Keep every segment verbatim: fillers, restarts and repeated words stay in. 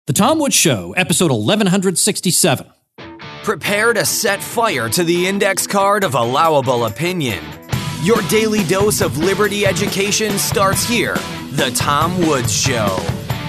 The Tom Woods Show, episode eleven sixty-seven. Prepare to set fire to the index card of allowable opinion. Your daily dose of liberty education starts here. The Tom Woods Show.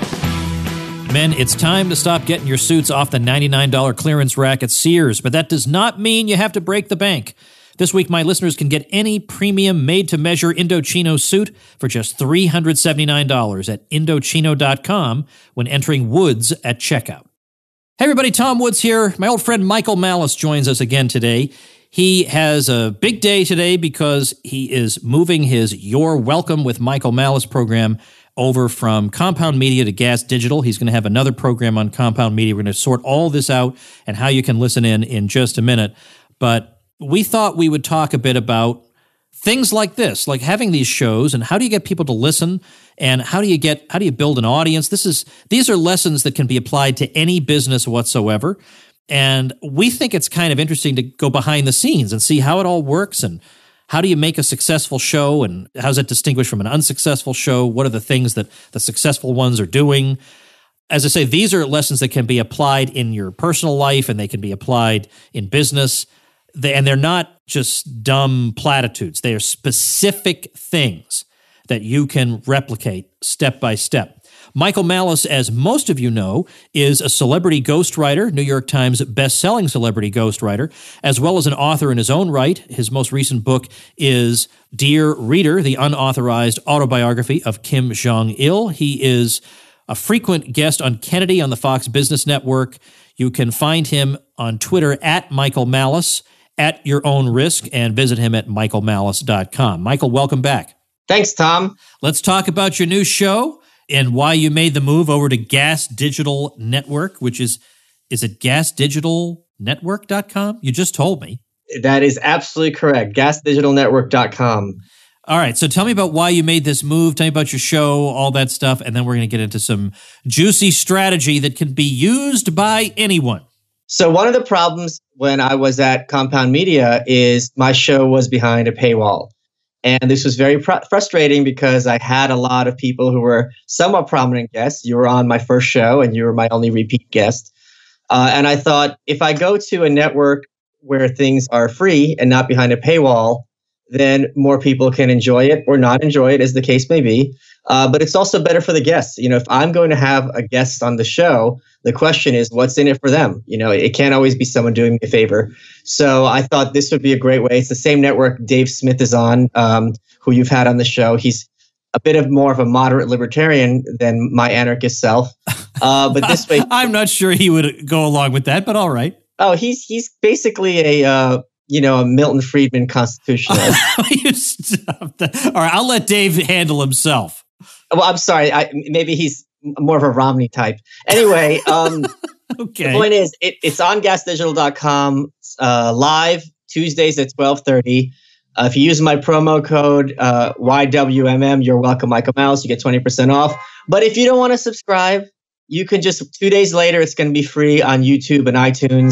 Men, it's time to stop getting your suits off the ninety-nine dollars clearance rack at Sears, but that does not mean you have to break the bank. This week, my listeners can get any premium made-to-measure Indochino suit for just three hundred seventy-nine dollars at Indochino dot com when entering Woods at checkout. Hey everybody, Tom Woods here. My old friend Michael Malice joins us again today. He has a big day today because he is moving his You're Welcome with Michael Malice program over from Compound Media to Gas Digital. He's going to have another program on Compound Media. We're going to sort all this out and how you can listen in in just a minute. But we thought we would talk a bit about things like this, like having these shows and how do you get people to listen and how do you get, how do you build an audience? This is, these are lessons that can be applied to any business whatsoever. And we think it's kind of interesting to go behind the scenes and see how it all works and how do you make a successful show and how's it distinguished from an unsuccessful show? What are the things that the successful ones are doing? As I say, these are lessons that can be applied in your personal life and they can be applied in business. They, and they're not just dumb platitudes. They are specific things that you can replicate step by step. Michael Malice, as most of you know, is a celebrity ghostwriter, New York Times best-selling celebrity ghostwriter, as well as an author in his own right. His most recent book is Dear Reader, the unauthorized autobiography of Kim Jong-il. He is a frequent guest on Kennedy on the Fox Business Network. You can find him on Twitter at Michael Malice, at your own risk, and visit him at michael malice dot com. Michael, welcome back. Thanks, Tom. Let's talk about your new show and why you made the move over to Gas Digital Network, which is, is it gas digital network dot com? You just told me. That is absolutely correct, gas digital network dot com. All right, so tell me about why you made this move. Tell me about your show, all that stuff, and then we're going to get into some juicy strategy that can be used by anyone. So one of the problems when I was at Compound Media is my show was behind a paywall. And this was very pr- frustrating because I had a lot of people who were somewhat prominent guests. You were on my first show and you were my only repeat guest. Uh, and I thought if I go to a network where things are free and not behind a paywall, then more people can enjoy it or not enjoy it, as the case may be. Uh, but it's also better for the guests. You know, if I'm going to have a guest on the show, the question is, what's in it for them? You know, it can't always be someone doing me a favor. So I thought this would be a great way. It's the same network Dave Smith is on, um, who you've had on the show. He's a bit of more of a moderate libertarian than my anarchist self. Uh, but this way, I'm not sure he would go along with that, but all right. Oh, he's he's basically a uh, you know a Milton Friedman constitutionalist. You stop that. All right, I'll let Dave handle himself. Well, I'm sorry. I, maybe he's more of a Romney type. Anyway, um, okay. The point is, it, it's on gas digital dot com uh, live Tuesdays at twelve thirty. Uh, if you use my promo code uh, Y W M M, you're welcome, Michael Malice. You get twenty percent off. But if you don't want to subscribe, you can just two days later. It's going to be free on YouTube and iTunes.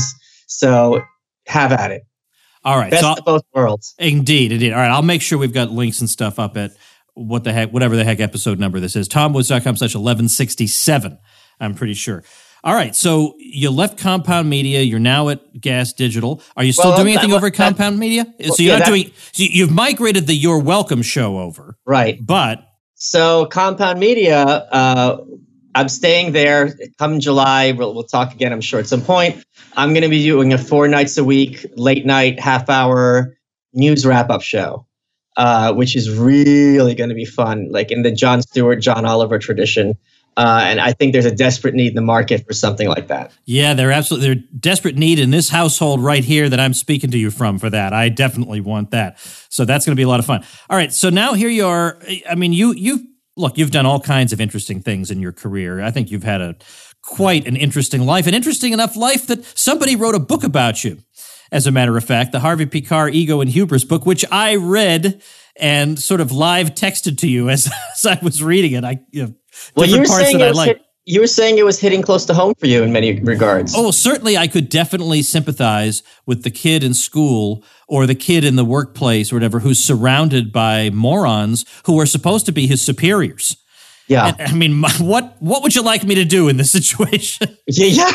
So have at it. All right. Best so of both worlds. Indeed, indeed. All right. I'll make sure we've got links and stuff up at what the heck, whatever the heck episode number this is. tom woods dot com slash eleven sixty-seven. I'm pretty sure. All right. So you left Compound Media. You're now at Gas Digital. Are you still well, doing anything that, over at that, Compound Media? Well, so you're yeah, not that, doing, so you've migrated the You're Welcome show over. Right. But. So Compound Media, uh, I'm staying there. Come July, we'll, we'll talk again, I'm sure, at some point. I'm going to be doing a four nights a week, late night, half hour news wrap-up show, uh, which is really going to be fun, like in the Jon Stewart, John Oliver tradition. Uh, and I think there's a desperate need in the market for something like that. Yeah, they're absolutely, they're desperate need in this household right here that I'm speaking to you from for that. I definitely want that. So that's going to be a lot of fun. All right. So now here you are. I mean, you, you've, look, you've done all kinds of interesting things in your career. I think you've had a quite an interesting life, an interesting enough life that somebody wrote a book about you. As a matter of fact, the Harvey Pekar Ego and Hubris book, which I read and sort of live texted to you as, as I was reading it. I, you know, well, you were parts saying that it I was like. hit, you were saying it was hitting close to home for you in many regards. Oh, certainly I could definitely sympathize with the kid in school or the kid in the workplace or whatever who's surrounded by morons who are supposed to be his superiors. Yeah. And, I mean, my, what what would you like me to do in this situation? Yeah,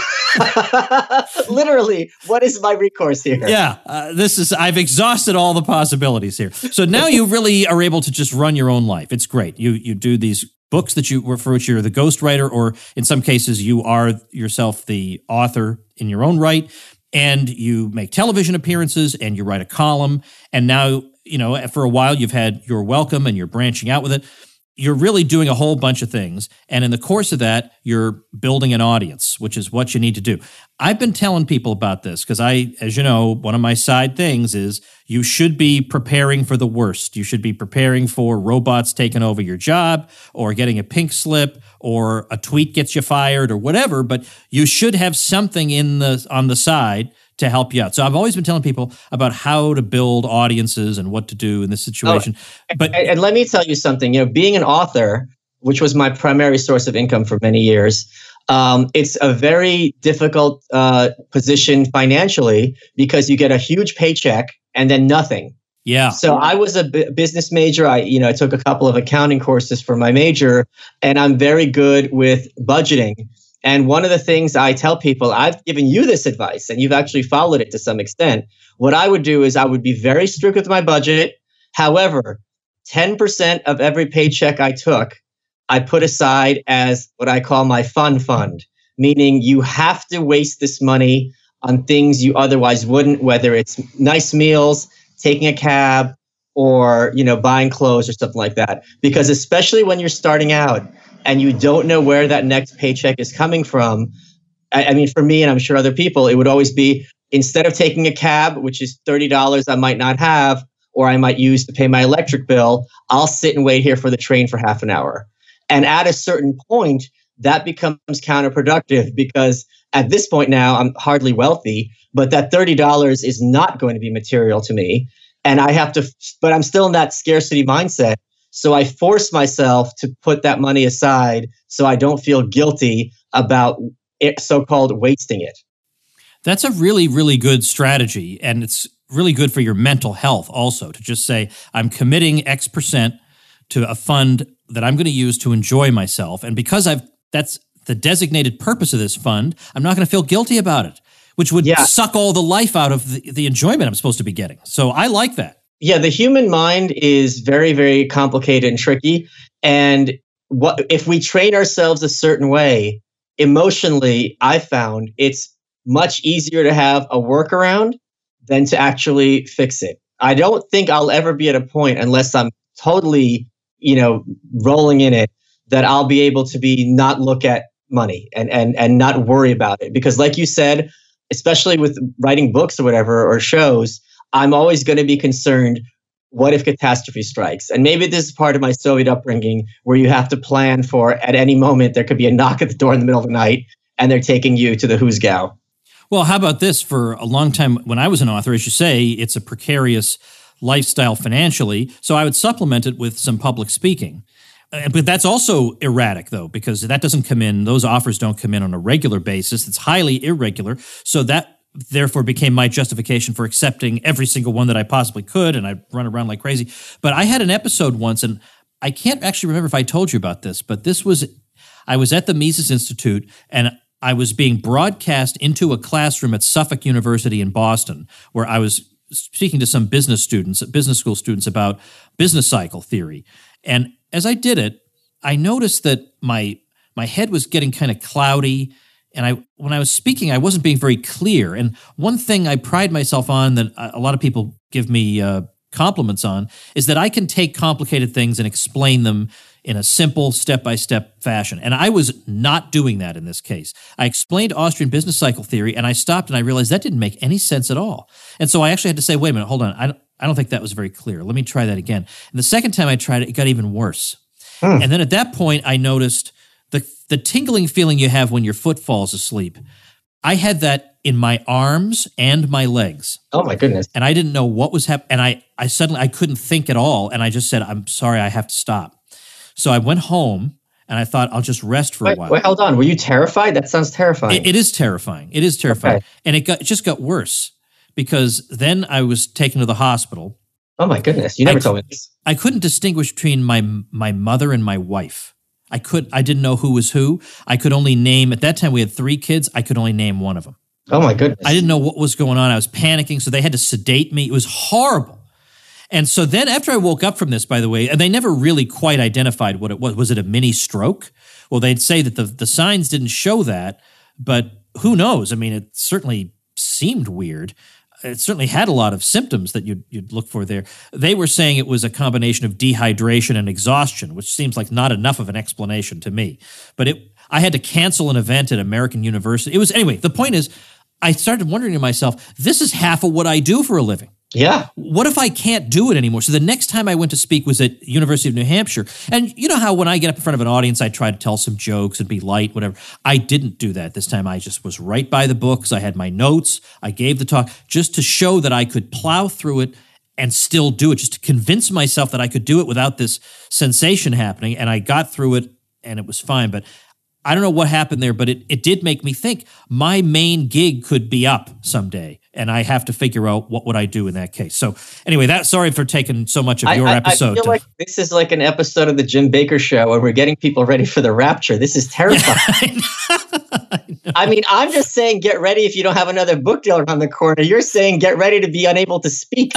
yeah. Literally, what is my recourse here? Yeah, uh, this is, I've exhausted all the possibilities here. So now you really are able to just run your own life. It's great. You you do these books that you, for which you're the ghostwriter, or in some cases you are yourself the author in your own right, and you make television appearances and you write a column. And now, you know, for a while you've had You're Welcome and you're branching out with it. You're really doing a whole bunch of things. And in the course of that, you're building an audience, which is what you need to do. I've been telling people about this because I, as you know, one of my side things is you should be preparing for the worst. You should be preparing for robots taking over your job, or getting a pink slip, or a tweet gets you fired, or whatever. But you should have something in the on the side to help you out. So I've always been telling people about how to build audiences and what to do in this situation. Oh, but and, and let me tell you something, you know, being an author, which was my primary source of income for many years, um, it's a very difficult uh, position financially, because you get a huge paycheck and then nothing. Yeah. So I was a b- business major. I, you know, I took a couple of accounting courses for my major, and I'm very good with budgeting. And one of the things I tell people, I've given you this advice and you've actually followed it to some extent. What I would do is I would be very strict with my budget. However, ten percent of every paycheck I took, I put aside as what I call my fun fund, meaning you have to waste this money on things you otherwise wouldn't, whether it's nice meals, taking a cab, or, you know, buying clothes or something like that. Because especially when you're starting out and you don't know where that next paycheck is coming from, I, I mean, for me, and I'm sure other people, it would always be, instead of taking a cab, which is thirty dollars I might not have, or I might use to pay my electric bill, I'll sit and wait here for the train for half an hour. And at a certain point, that becomes counterproductive, because at this point now, I'm hardly wealthy, but that thirty dollars is not going to be material to me. And I have to, but I'm still in that scarcity mindset. So I force myself to put that money aside so I don't feel guilty about it, so-called wasting it. That's a really, really good strategy. And it's really good for your mental health also, to just say, I'm committing X percent to a fund that I'm going to use to enjoy myself. And because I've that's the designated purpose of this fund, I'm not going to feel guilty about it, which would yeah. suck all the life out of the, the enjoyment I'm supposed to be getting. So I like that. Yeah, the human mind is very, very complicated and tricky. And what if we train ourselves a certain way, emotionally, I found it's much easier to have a workaround than to actually fix it. I don't think I'll ever be at a point, unless I'm totally, you know, rolling in it, that I'll be able to be not look at money and and and not worry about it. Because like you said, especially with writing books or whatever, or shows, I'm always going to be concerned, what if catastrophe strikes? And maybe this is part of my Soviet upbringing, where you have to plan for, at any moment, there could be a knock at the door in the middle of the night and they're taking you to the Husgau. Well, how about this? For a long time, when I was an author, as you say, it's a precarious lifestyle financially. So I would supplement it with some public speaking. Uh, but that's also erratic, though, because that doesn't come in, those offers don't come in on a regular basis. It's highly irregular. So that therefore became my justification for accepting every single one that I possibly could, and I'd run around like crazy. But I had an episode once, and I can't actually remember if I told you about this, but this was, I was at the Mises Institute, and I was being broadcast into a classroom at Suffolk University in Boston, where I was speaking to some business students, business school students, about business cycle theory. And as I did it, I noticed that my my head was getting kind of cloudy, and I when I was speaking, I wasn't being very clear. And one thing I pride myself on, that a lot of people give me uh, compliments on, is that I can take complicated things and explain them in a simple step-by-step fashion. And I was not doing that in this case. I explained Austrian business cycle theory, and I stopped and I realized that didn't make any sense at all. And so I actually had to say, wait a minute, hold on. I don't, I don't think that was very clear. Let me try that again. And the second time I tried it, it got even worse. Hmm. And then at that point, I noticed the the tingling feeling you have when your foot falls asleep. I had that in my arms and my legs. Oh my goodness. And I didn't know what was happening. And I, I suddenly, I couldn't think at all. And I just said, I'm sorry, I have to stop. So I went home and I thought, I'll just rest for wait, a while. Wait, hold on. Were you terrified? That sounds terrifying. It, it is terrifying. It is terrifying. Okay. And it got it just got worse, because then I was taken to the hospital. Oh my goodness. You never I, told me this. I couldn't distinguish between my my mother and my wife. I could, I didn't know who was who. I could only name, at that time we had three kids, I could only name one of them. Oh my goodness. I didn't know what was going on. I was panicking, so they had to sedate me. It was horrible. And so then after I woke up from this, by the way, and they never really quite identified what it was. Was it a mini stroke? Well, they'd say that the, the signs didn't show that, but who knows? I mean, it certainly seemed weird. It certainly had a lot of symptoms that you'd, you'd look for there. They were saying it was a combination of dehydration and exhaustion, which seems like not enough of an explanation to me. But it, I had to cancel an event at American University. It was, anyway, the point is, I started wondering to myself, this is half of what I do for a living. Yeah. What if I can't do it anymore? So the next time I went to speak was at University of New Hampshire. And you know how when I get up in front of an audience, I try to tell some jokes and be light, whatever. I didn't do that this time. I just was right by the books. I had my notes. I gave the talk just to show that I could plow through it and still do it, just to convince myself that I could do it without this sensation happening. And I got through it and it was fine. But I don't know what happened there, but it, it did make me think my main gig could be up someday, and I have to figure out what would I do in that case. So anyway, that sorry for taking so much of your I, I, episode. I feel to, like this is like an episode of the Jim Baker Show where we're getting people ready for the rapture. This is terrifying. I, I mean, I'm just saying get ready if you don't have another book deal around the corner. You're saying get ready to be unable to speak.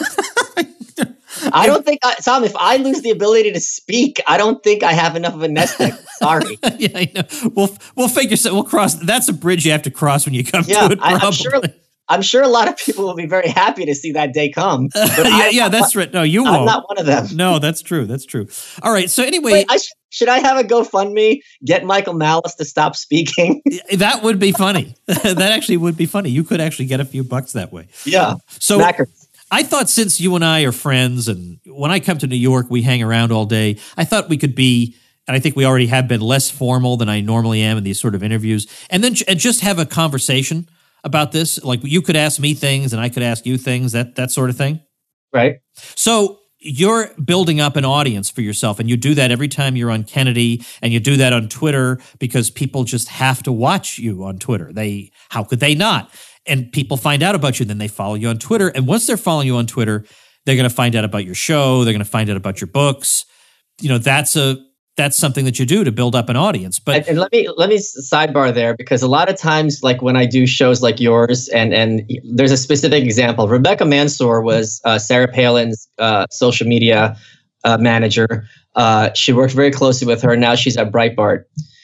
I don't think, I, Tom, if I lose the ability to speak, I don't think I have enough of a nest egg. Sorry. Yeah, I know. We'll, we'll figure so we'll cross. That's a bridge you have to cross when you come yeah, to it. I, probably. I'm sure. I'm sure a lot of people will be very happy to see that day come. But yeah, I, yeah, that's right. No, you won't. I'm not one of them. No, that's true. That's true. All right. So anyway, Wait, I sh- should I have a GoFundMe? Get Michael Malice to stop speaking. That would be funny. That actually would be funny. You could actually get a few bucks that way. Yeah. So. Knackers. I thought since you and I are friends and when I come to New York, we hang around all day, I thought we could be, and I think we already have been, less formal than I normally am in these sort of interviews, and then and just have a conversation about this. Like you could ask me things and I could ask you things, that that sort of thing. Right. So you're building up an audience for yourself, and you do that every time you're on Kennedy, and you do that on Twitter because people just have to watch you on Twitter. They, how could they not? And people find out about you, then they follow you on Twitter. And once they're following you on Twitter, they're going to find out about your show. They're going to find out about your books. You know, that's a that's something that you do to build up an audience. But and, and let me let me sidebar there, because a lot of times, like when I do shows like yours, and and there's a specific example. Rebecca Mansour was uh, Sarah Palin's uh, social media uh, manager. Uh, she worked very closely with her. Now she's at Breitbart,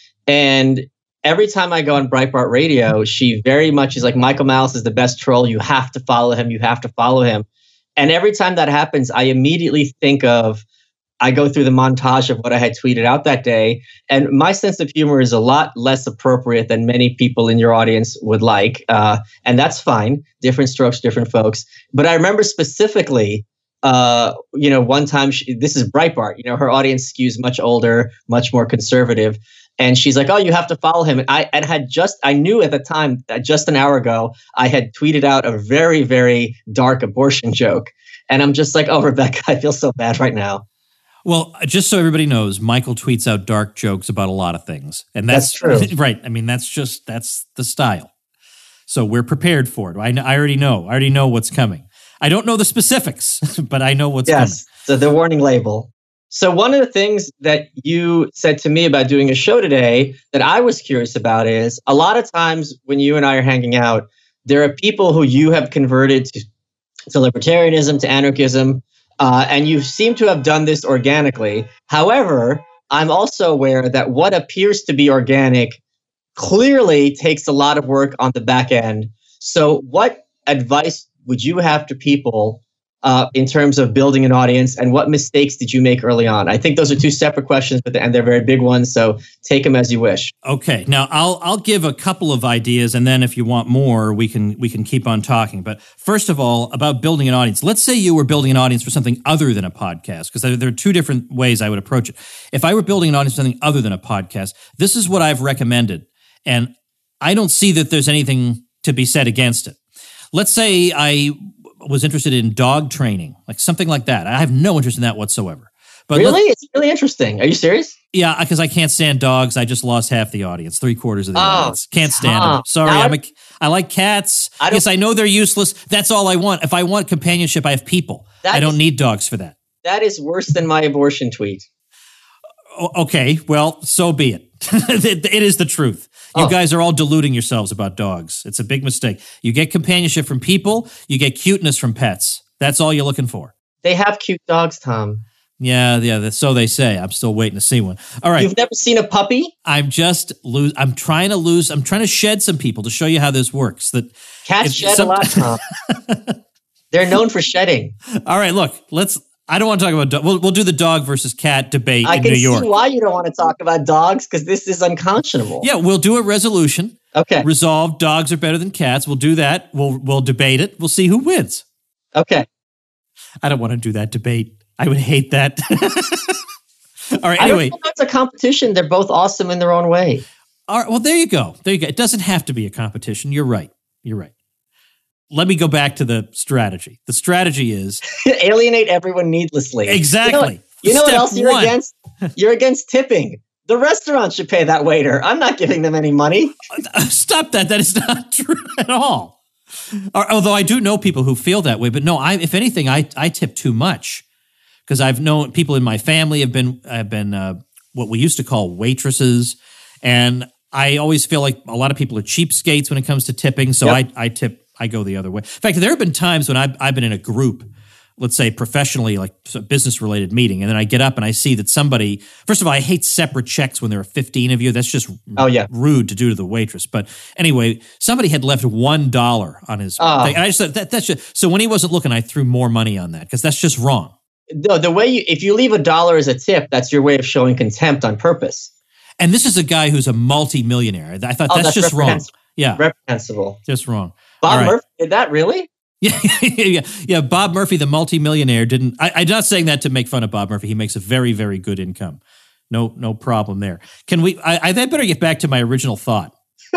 and every time I go on Breitbart Radio, she very much is like, Michael Malice is the best troll. You have to follow him. You have to follow him. And every time that happens, I immediately think of, I go through the montage of what I had tweeted out that day. And my sense of humor is a lot less appropriate than many people in your audience would like. Uh, and that's fine. Different strokes, different folks. But I remember specifically, uh, you know, one time, she, this is Breitbart, you know, her audience skews much older, much more conservative. And she's like, oh, you have to follow him. And I and had just, I knew at the time, that just an hour ago, I had tweeted out a very, very dark abortion joke. And I'm just like, oh, Rebecca, I feel so bad right now. Well, just so everybody knows, Michael tweets out dark jokes about a lot of things. And that's, that's true. Right. I mean, that's just, that's the style. So we're prepared for it. I, I already know. I already know what's coming. I don't know the specifics, but I know what's yes, coming. Yes, so the warning label. So one of the things that you said to me about doing a show today that I was curious about is a lot of times when you and I are hanging out, there are people who you have converted to, to libertarianism, to anarchism, uh, and you seem to have done this organically. However, I'm also aware that what appears to be organic clearly takes a lot of work on the back end. So what advice would you have to people Uh, in terms of building an audience, and what mistakes did you make early on? I think those are two separate questions, but and they're very big ones. So take them as you wish. Okay, now I'll I'll give a couple of ideas, and then if you want more, we can we can keep on talking. But first of all, about building an audience. Let's say you were building an audience for something other than a podcast, because there, there are two different ways I would approach it. If I were building an audience for something other than a podcast, this is what I've recommended, and I don't see that there's anything to be said against it. Let's say I was interested in dog training, like something like that. I have no interest in that whatsoever. But really? It's really interesting. Are you serious? Yeah, because I can't stand dogs. I just lost half the audience, three quarters of the oh, audience. Can't stand huh. them. Sorry, now I'm a, I like cats. I yes, I know they're useless. That's all I want. If I want companionship, I have people. I don't is, need dogs for that. That is worse than my abortion tweet. Okay, well, so be it. it, it is the truth. You Oh. guys are all deluding yourselves about dogs. It's a big mistake. You get companionship from people, you get cuteness from pets. That's all you're looking for. They have cute dogs, Tom. Yeah, yeah, that's, so they say. I'm still waiting to see one. All right. You've never seen a puppy? I'm just lose. I'm trying to lose. I'm trying to shed some people to show you how this works. That Cats if shed some- a lot, Tom. They're known for shedding. All right, look. Let's. I don't want to talk about. Do- we'll we'll do the dog versus cat debate I in can New York. see why you don't want to talk about dogs, because this is unconscionable. Yeah, we'll do a resolution. Okay. Resolve. Dogs are better than cats. We'll do that. We'll we'll debate it. We'll see who wins. Okay. I don't want to do that debate. I would hate that. All right. I Anyway. don't know if it's a competition. They're both awesome in their own way. All right, well, there you go. There you go. It doesn't have to be a competition. You're right. You're right. Let me go back to the strategy. The strategy is Alienate everyone needlessly. exactly. You know, what, you know what Step else you're one. against? You're against tipping. The restaurant should pay that waiter. I'm not giving them any money. Stop that. That is not true at all. Although I do know people who feel that way, but no, I, if anything, I, I tip too much because I've known people in my family have been, have been uh, what we used to call waitresses. And I always feel like a lot of people are cheapskates when it comes to tipping. So Yep. I, I tip, I go the other way. In fact, there have been times when I've, I've been in a group, let's say professionally, like a business-related meeting, and then I get up and I see that somebody, first of all, I hate separate checks when there are fifteen of you. That's just Oh, yeah. rude to do to the waitress. But anyway, somebody had left one dollar on his Oh. thing. And I just said, that, that's just, so when he wasn't looking, I threw more money on that because that's just wrong. The, the way you, if you leave a dollar as a tip, that's your way of showing contempt on purpose. And this is a guy who's a multi-millionaire. I thought Oh, that's, that's just wrong. reprehensible. Yeah, Reprehensible. just wrong. Bob All right. Murphy did that, really? Yeah, yeah, yeah. Bob Murphy, the multimillionaire, didn't. I, I'm not saying that to make fun of Bob Murphy. He makes a very, very good income. No, no problem there. Can we? I, I better get back to my original thought.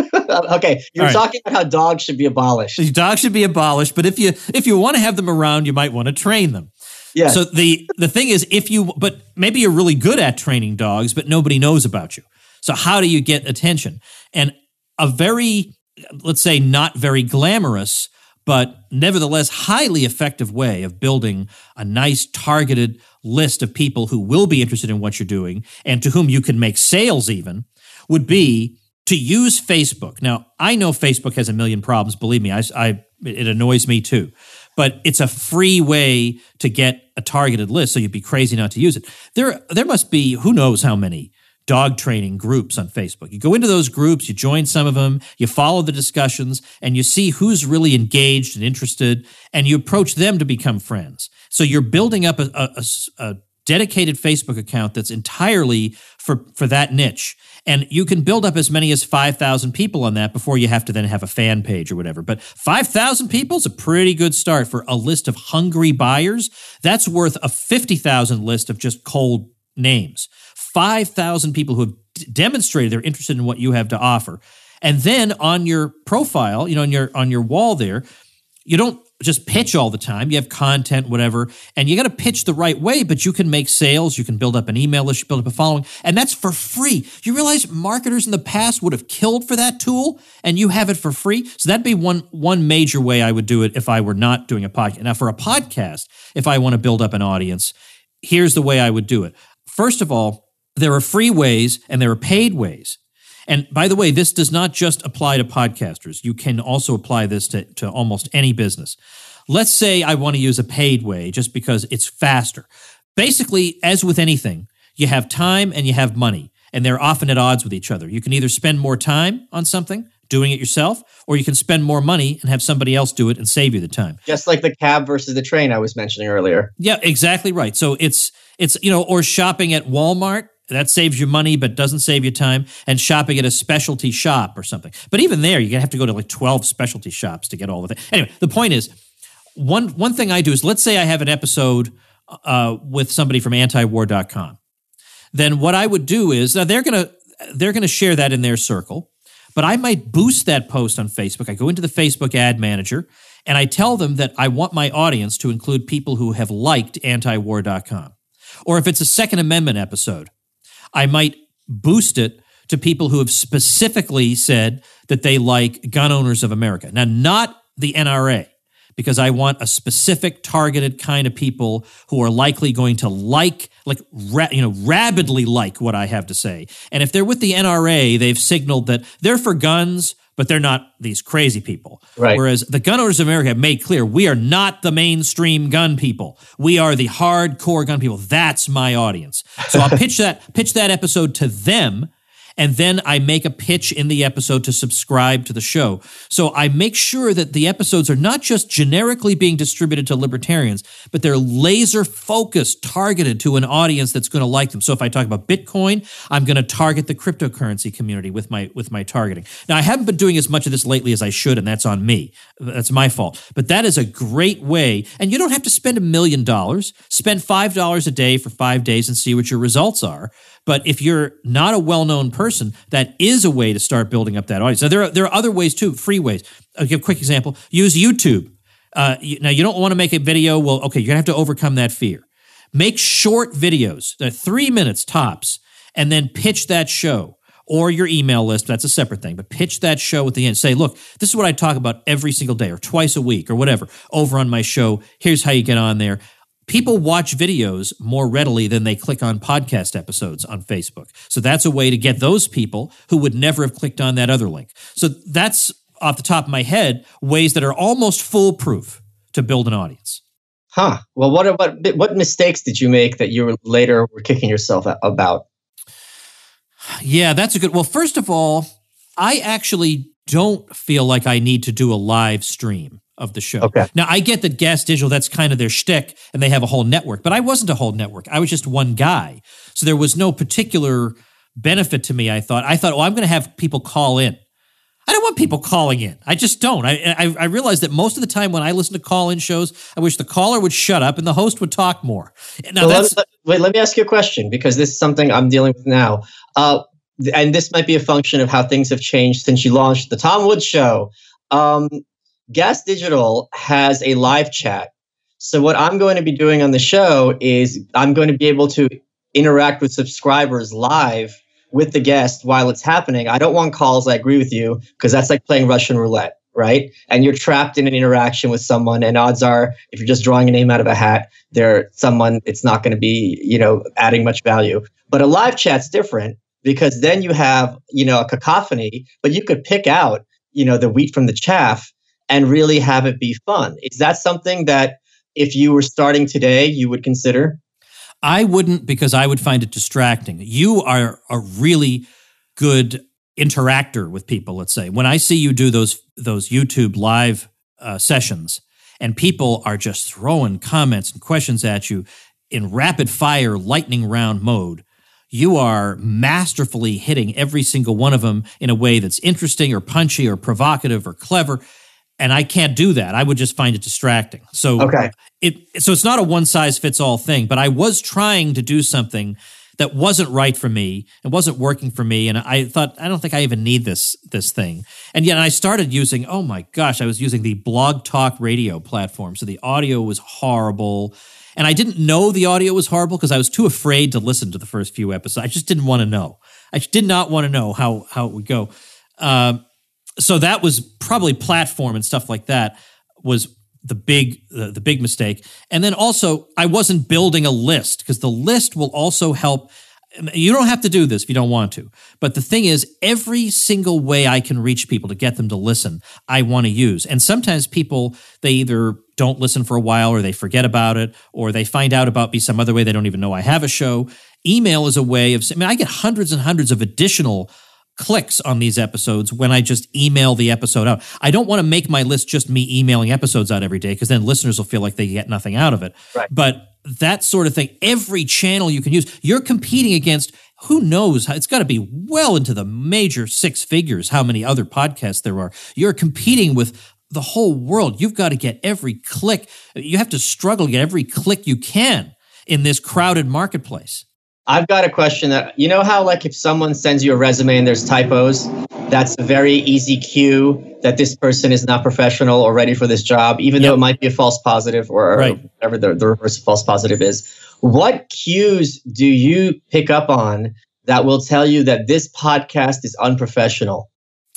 Okay, you're All right. talking about how dogs should be abolished. These dogs should be abolished, but if you if you want to have them around, you might want to train them. Yes. So the the thing is, if you but maybe you're really good at training dogs, but nobody knows about you. So how do you get attention? And a very, let's say, not very glamorous, but nevertheless highly effective way of building a nice targeted list of people who will be interested in what you're doing and to whom you can make sales even would be to use Facebook. Now, I know Facebook has a million problems. Believe me, I, I it annoys me too. But it's a free way to get a targeted list, so you'd be crazy not to use it. There, there must be who knows how many dog training groups on Facebook. You go into those groups, you join some of them, you follow the discussions, and you see who's really engaged and interested, and you approach them to become friends. So you're building up a, a, a, a dedicated Facebook account that's entirely for, for that niche. And you can build up as many as five thousand people on that before you have to then have a fan page or whatever. But five thousand people is a pretty good start for a list of hungry buyers. That's worth a fifty thousand list of just cold names. five thousand people who have d- demonstrated they're interested in what you have to offer. And then on your profile, you know, on your on your wall there, you don't just pitch all the time. You have content, whatever, and you got to pitch the right way, but you can make sales. You can build up an email list, build up a following, and that's for free. You realize marketers in the past would have killed for that tool, and you have it for free? So that'd be one one major way I would do it if I were not doing a podcast. Now, for a podcast, if I want to build up an audience, here's the way I would do it. First of all, there are free ways and there are paid ways. And by the way, this does not just apply to podcasters. You can also apply this to, to almost any business. Let's say I want to use a paid way just because it's faster. Basically, as with anything, you have time and you have money, and they're often at odds with each other. You can either spend more time on something, doing it yourself, or you can spend more money and have somebody else do it and save you the time. Just like the cab versus the train I was mentioning earlier. Yeah, exactly right. So it's, it's you know, or shopping at Walmart. That saves you money, but doesn't save you time. And shopping at a specialty shop or something. But even there, you have to go to like twelve specialty shops to get all of it. Anyway, the point is, one one thing I do is, let's say I have an episode uh, with somebody from anti war dot com. Then what I would do is, now they're gonna they're gonna share that in their circle, but I might boost that post on Facebook. I go into the Facebook ad manager and I tell them that I want my audience to include people who have liked anti war dot com. Or if it's a Second Amendment episode, I might boost it to people who have specifically said that they like Gun Owners of America. Now, not the N R A, because I want a specific targeted kind of people who are likely going to like, like, ra- you know, rabidly like what I have to say. And if they're with the N R A, they've signaled that they're for guns, but they're not these crazy people. Right. Whereas the Gun Owners of America have made clear, we are not the mainstream gun people. We are the hardcore gun people. That's my audience. So I'll pitch that, pitch that episode to them. And then I make a pitch in the episode to subscribe to the show. So I make sure that the episodes are not just generically being distributed to libertarians, but they're laser focused, targeted to an audience that's going to like them. So if I talk about Bitcoin, I'm going to target the cryptocurrency community with my with my targeting. Now, I haven't been doing as much of this lately as I should, and that's on me. That's my fault. But that is a great way. And you don't have to spend a million dollars. Spend five dollars a day for five days and see what your results are. But if you're not a well-known person, that is a way to start building up that audience. Now, there are, there are other ways too, free ways. I'll give a quick example. Use YouTube. Uh, you, now, you don't want to make a video. Well, okay, you're going to have to overcome that fear. Make short videos, uh, three minutes tops, and then pitch that show. Or your email list, that's a separate thing, but pitch that show at the end. Say, look, this is what I talk about every single day or twice a week or whatever over on my show. Here's how you get on there. People watch videos more readily than they click on podcast episodes on Facebook. So that's a way to get those people who would never have clicked on that other link. So that's, off the top of my head, ways that are almost foolproof to build an audience. Huh. Well, what about, what mistakes did you make that you were later were kicking yourself about? Yeah, that's a good, well, first of all, I actually don't feel like I need to do a live stream of the show. Okay. Now, I get that Gas Digital, that's kind of their shtick, and they have a whole network, but I wasn't a whole network. I was just one guy. So there was no particular benefit to me, I thought. I thought, oh, I'm going to have people call in. I don't want people calling in. I just don't. I, I I realize that most of the time when I listen to call-in shows, I wish the caller would shut up and the host would talk more. Now, well, that's... let, wait, let me ask you a question, because this is something I'm dealing with now. Uh, and this might be a function of how things have changed since you launched the Tom Woods Show. Um, Gas Digital has a live chat. So what I'm going to be doing on the show is I'm going to be able to interact with subscribers live with the guest while it's happening. I don't want calls. I agree with you, because that's like playing Russian roulette, right? And you're trapped in an interaction with someone, and odds are, if you're just drawing a name out of a hat, they're someone, it's not going to be, you know, adding much value. But a live chat's different, because then you have, you know, a cacophony, but you could pick out, you know, the wheat from the chaff and really have it be fun. Is that something that if you were starting today, you would consider? I wouldn't, because I would find it distracting. You are a really good interactor with people, let's say. When I see you do those those YouTube live uh, sessions and people are just throwing comments and questions at you in rapid fire lightning round mode, you are masterfully hitting every single one of them in a way that's interesting or punchy or provocative or clever. And I can't do that. I would just find it distracting. So okay. it so it's not a one-size-fits-all thing, but I was trying to do something that wasn't right for me. It wasn't working for me. And I thought, I don't think I even need this this thing. And yet I started using, oh my gosh, I was using the Blog Talk Radio platform. So the audio was horrible. And I didn't know the audio was horrible because I was too afraid to listen to the first few episodes. I just didn't want to know. I did not want to know how, how it would go. Um, So that was probably platform and stuff like that was the big the, the big mistake. And then also I wasn't building a list, because the list will also help. You don't have to do this if you don't want to. But the thing is, every single way I can reach people to get them to listen, I want to use. And sometimes people, they either don't listen for a while, or they forget about it, or they find out about me some other way. They don't even know I have a show. Email is a way of, I mean, I get hundreds and hundreds of additional clicks on these episodes when I just email the episode out. I don't want to make my list just me emailing episodes out every day, because then listeners will feel like they get nothing out of it. Right. But that sort of thing, every channel you can use, you're competing against, who knows, it's got to be well into the major six figures how many other podcasts there are. You're competing with the whole world. You've got to get every click. You have to struggle to get every click you can in this crowded marketplace. I've got a question that, you know how like if someone sends you a resume and there's typos, that's a very easy cue that this person is not professional or ready for this job, even yep. though it might be a false positive or, right. or whatever the, the reverse of false positive is. What cues do you pick up on that will tell you that this podcast is unprofessional?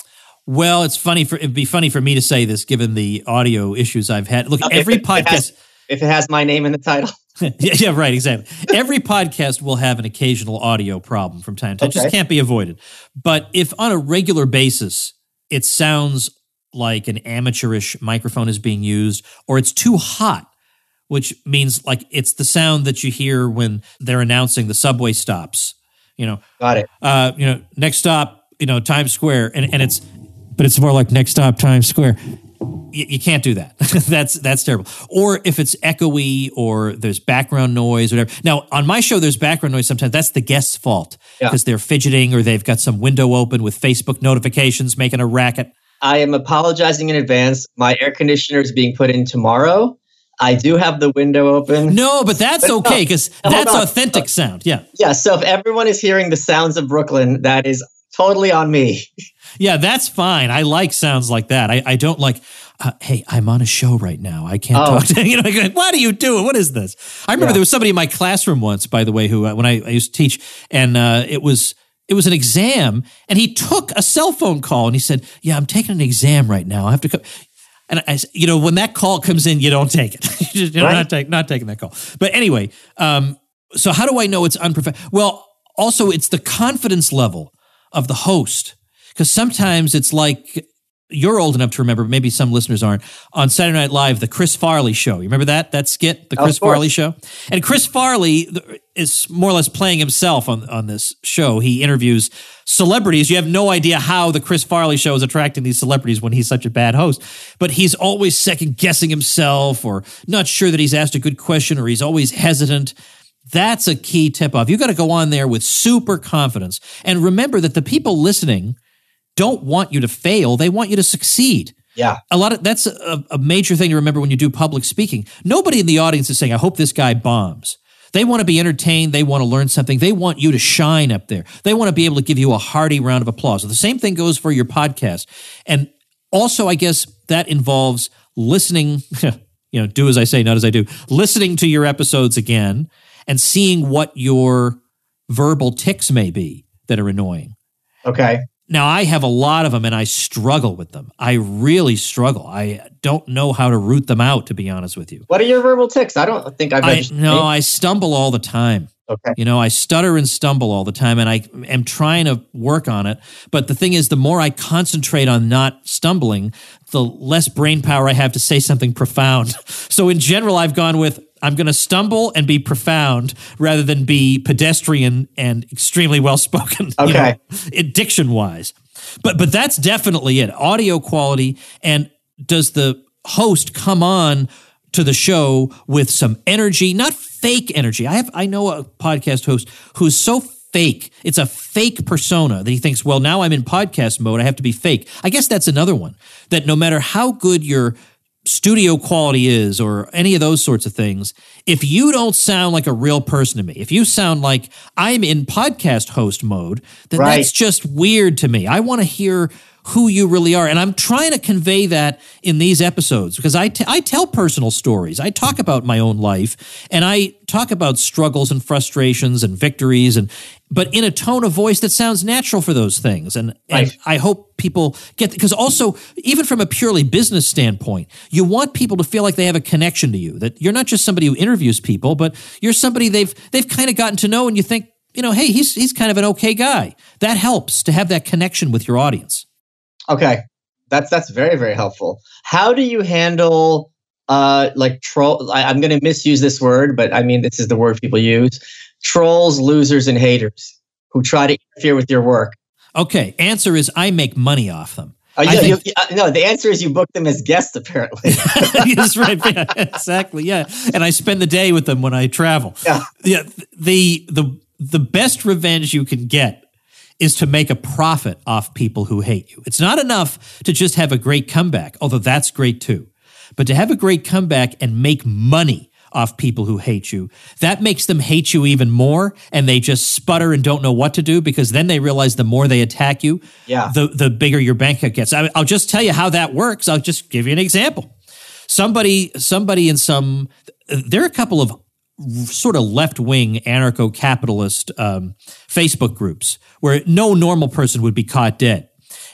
Well, it's funny for it'd be funny for me to say this given the audio issues I've had. Look, every if it, podcast. It has, if it has my name in the title. yeah, yeah, right, exactly. Every podcast will have an occasional audio problem from time to time. It Okay. just can't be avoided. But if on a regular basis it sounds like an amateurish microphone is being used, or it's too hot, which means like it's the sound that you hear when they're announcing the subway stops, you know. Got it. Uh, you know, next stop, you know, Times Square, and, and it's, but it's more like next stop, Times Square. You, you can't do that. that's that's terrible. Or if it's echoey or there's background noise, whatever. Now, on my show, there's background noise sometimes. That's the guest's fault because Yeah. they're fidgeting or they've got some window open with Facebook notifications making a racket. I am apologizing in advance. My air conditioner is being put in tomorrow. I do have the window open. No, but that's But no, okay because hold that's on. authentic sound. Yeah. Yeah, so if everyone is hearing the sounds of Brooklyn, that is totally on me. Yeah, that's fine. I like sounds like that. I, I don't like, uh, hey, I'm on a show right now. I can't Oh. talk to you. Know, like, what are you doing? What is this? I remember Yeah. there was somebody in my classroom once, by the way, who uh, when I, I used to teach, and uh, it was it was an exam, and he took a cell phone call, and he said, "Yeah, I'm taking an exam right now. I have to come." And I, you know, when that call comes in, you don't take it. You're Right. not, take, not taking that call. But anyway, um, so how do I know it's unprofessional? Well, also it's the confidence level of the host. Because sometimes it's like, you're old enough to remember, but maybe some listeners aren't, on Saturday Night Live, the Chris Farley show. You remember that, that skit, the Of Chris course. Farley show? And Chris Farley is more or less playing himself on, on this show. He interviews celebrities. You have no idea how the Chris Farley show is attracting these celebrities when he's such a bad host. But he's always second-guessing himself or not sure that he's asked a good question or he's always hesitant. That's a key tip-off. You got to go on there with super confidence. And remember that the people listening don't want you to fail. They want you to succeed. Yeah. A lot of that's a, a major thing to remember when you do public speaking. Nobody in the audience is saying, I hope this guy bombs. They want to be entertained. They want to learn something. They want you to shine up there. They want to be able to give you a hearty round of applause. So the same thing goes for your podcast. And also, I guess that involves listening, you know, do as I say, not as I do, listening to your episodes again and seeing what your verbal tics may be that are annoying. Okay. Now, I have a lot of them, and I struggle with them. I really struggle. I don't know how to root them out, to be honest with you. What are your verbal tics? I don't think I've I, registered. no, I stumble all the time. Okay. You know, I stutter and stumble all the time, and I am trying to work on it. But the thing is, the more I concentrate on not stumbling, the less brain power I have to say something profound. So in general, I've gone with, I'm going to stumble and be profound rather than be pedestrian and extremely well-spoken. Okay. You know, diction-wise. But but that's definitely it. Audio quality, and does the host come on to the show with some energy, not fake energy. I have I know a podcast host who's so fake. It's a fake persona that he thinks, well, now I'm in podcast mode. I have to be fake. I guess that's another one, that no matter how good your studio quality is or any of those sorts of things, if you don't sound like a real person to me, if you sound like I'm in podcast host mode, then Right. that's just weird to me. I want to hear who you really are. And I'm trying to convey that in these episodes because I, t- I tell personal stories. I talk about my own life and I talk about struggles and frustrations and victories, and but in a tone of voice that sounds natural for those things. And, and Right. I hope people get, because also, even from a purely business standpoint, you want people to feel like they have a connection to you, that you're not just somebody who interviews people, but you're somebody they've they've kind of gotten to know, and you think, you know, hey, he's he's kind of an okay guy. That helps to have that connection with your audience. Okay. That's that's very, very helpful. How do you handle uh like troll I, I'm gonna misuse this word, but I mean this is the word people use. Trolls, losers, and haters who try to interfere with your work. Okay, answer is I make money off them. Uh, I you, think- you, uh, no, the answer is you book them as guests, apparently. That's right. Yeah, exactly. Yeah, and I spend the day with them when I travel. Yeah. Yeah. The the the best revenge you can get is to make a profit off people who hate you. It's not enough to just have a great comeback, although that's great too. But to have a great comeback and make money off people who hate you, that makes them hate you even more, and they just sputter and don't know what to do, because then they realize the more they attack you, Yeah. the, the bigger your bank account gets. I, I'll just tell you how that works. I'll just give you an example. Somebody, somebody in some, there are a couple of sort of left-wing anarcho-capitalist um, Facebook groups where no normal person would be caught dead.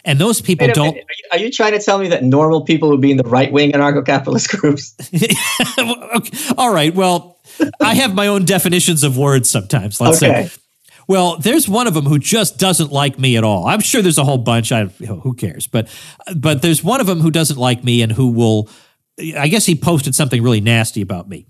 And those people Wait a don't. minute. Are, you, are you trying to tell me that normal people would be in the right-wing anarcho-capitalist groups? Okay. All right. Well, I have my own definitions of words sometimes. Let's okay. say. Well, there's one of them who just doesn't like me at all. I'm sure there's a whole bunch. I you know, who cares? But but there's one of them who doesn't like me and who will. I guess he posted something really nasty about me.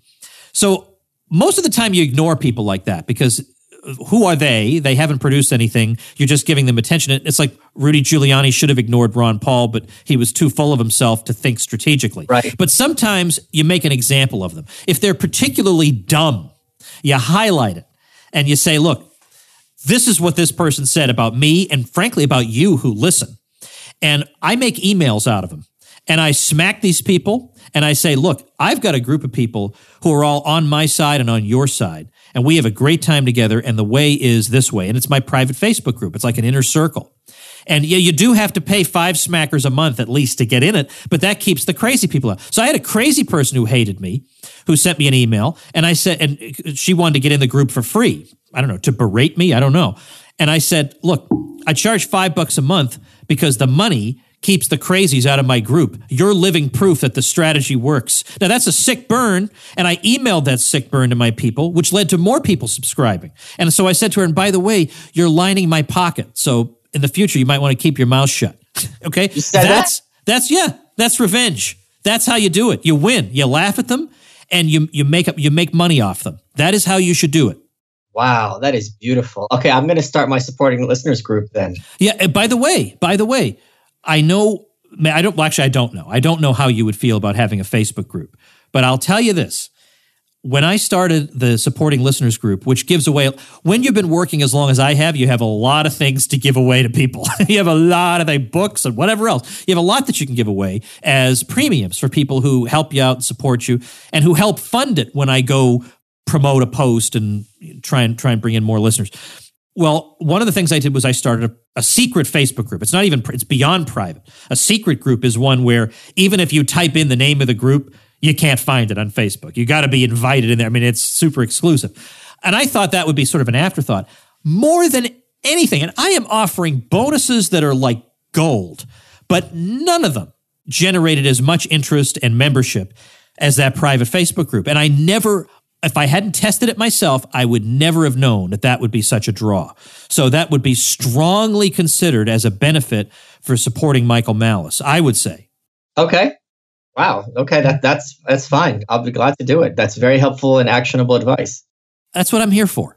So most of the time you ignore people like that because. Who are they? They haven't produced anything. You're just giving them attention. It's like Rudy Giuliani should have ignored Ron Paul, but he was too full of himself to think strategically. Right. But sometimes you make an example of them. If they're particularly dumb, you highlight it and you say, look, this is what this person said about me and frankly about you who listen. And I make emails out of them. And I smack these people and I say, look, I've got a group of people who are all on my side and on your side. And we have a great time together, and the way is this way. And it's my private Facebook group. It's like an inner circle. And yeah, you do have to pay five smackers a month at least to get in it, but that keeps the crazy people out. So I had a crazy person who hated me, who sent me an email, and I said, and she wanted to get in the group for free. I don't know, to berate me? I don't know. And I said, look, I charge five bucks a month because the money keeps the crazies out of my group. You're living proof that the strategy works. Now, that's a sick burn, and I emailed that sick burn to my people, which led to more people subscribing. And so I said to her, and by the way, you're lining my pocket, so in the future, you might want to keep your mouth shut. Okay? You said that's, that? That's, yeah, that's revenge. That's how you do it. You win. You laugh at them, and you you make up you make money off them. That is how you should do it. Wow, that is beautiful. Okay, I'm going to start my supporting listeners group then. Yeah, and by the way, by the way, I know, I don't, well, actually, I don't know. I don't know how you would feel about having a Facebook group, but I'll tell you this. When I started the supporting listeners group, which gives away, when you've been working as long as I have, you have a lot of things to give away to people. You have a lot of like, books and whatever else. You have a lot that you can give away as premiums for people who help you out and support you and who help fund it when I go promote a post and try and try and bring in more listeners. Well, one of the things I did was I started a, a secret Facebook group. It's not even, it's beyond private. A secret group is one where even if you type in the name of the group, you can't find it on Facebook. You got to be invited in there. I mean, it's super exclusive. And I thought that would be sort of an afterthought. More than anything, and I am offering bonuses that are like gold, but none of them generated as much interest and membership as that private Facebook group. And I never... If I hadn't tested it myself, I would never have known that that would be such a draw. So that would be strongly considered as a benefit for supporting Michael Malice, I would say. Okay. Wow. Okay, that that's that's fine. I'll be glad to do it. That's very helpful and actionable advice. That's what I'm here for.